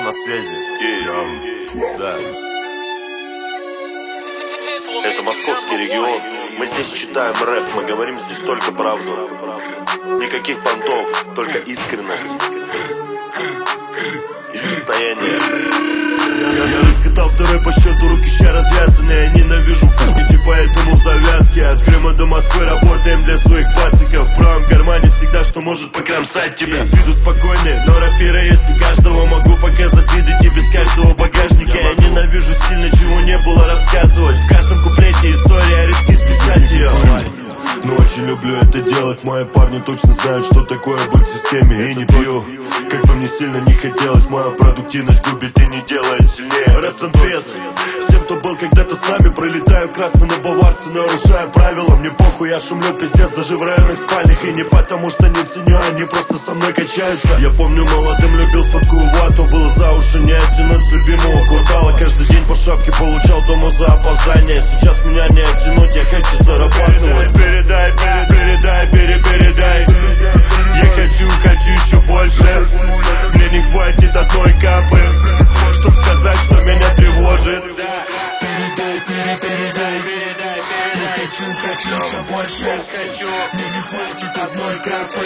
на связи. Да. Это московский регион. Мы здесь читаем рэп, мы говорим здесь только правду. Никаких понтов, только искренность и состояние. Я раскатал второй по счету, руки ща развязаны. Я ненавижу фугити, поэтому в завязке. От Крыма до Москвы работаем для своих пациков. В правом кармане всегда, что может покромсать тебя. С виду спокойный, но рэпера есть у каждого. Могу показать виды тебе с каждого багажника. Я ненавижу сильно, чего не было рассказывать. В каждом куплете история, риски списать ее. Но очень люблю это делать. Мои парни точно знают, что такое быть в системе. И не пью, как бы мне сильно не хотелось. Моя продуктивность губит и не делает сильнее. Растан без всем, кто был когда-то с нами. Пролетаю красный на баварцы, нарушаю правила. Мне похуй, я шумлю пиздец даже в районных спальнях. И не потому что не ценю, они просто со мной качаются. Я помню, молодым любил сладкую вату. Было за уши не оттянуть с любимого квартала. Каждый день по шапке получал дома за опоздание. Сейчас меня не оттянуть, я хочу зарабатывать. Передай. Я хочу еще больше. Мне не хватит одной капы, чтоб сказать, что меня тревожит. Передай. Я хочу еще больше. Мне не хватит одной капы.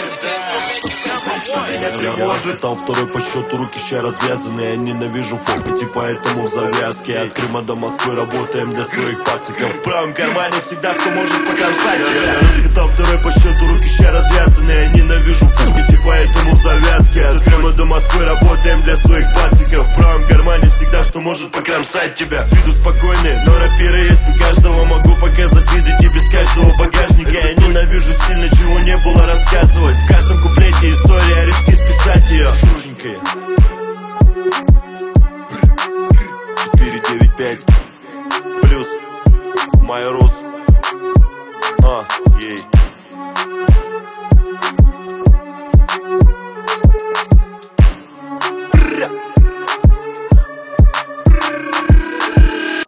Я раскатал второй по счету, руки ща развязаны. Я ненавижу фокити, поэтому в завязке. От Крыма до Москвы работаем для своих пациков. В правом кармане всегда, что может покромсать. Я раскатал второй по счету, руки ща развязаны. Я ненавижу фокити, поэтому в завязке. От Крыма до Москвы работаем для своих пациков. В правом кармане всегда, что может покромсать тебя. С виду спокойный, но рэперы есть у каждого. Могу показать виды тебе с каждого багажника. Я ненавижу сильно, чего не было рассказывать. В каждом куплете история, риски списать ее. Сученькой 495 плюс Майорус.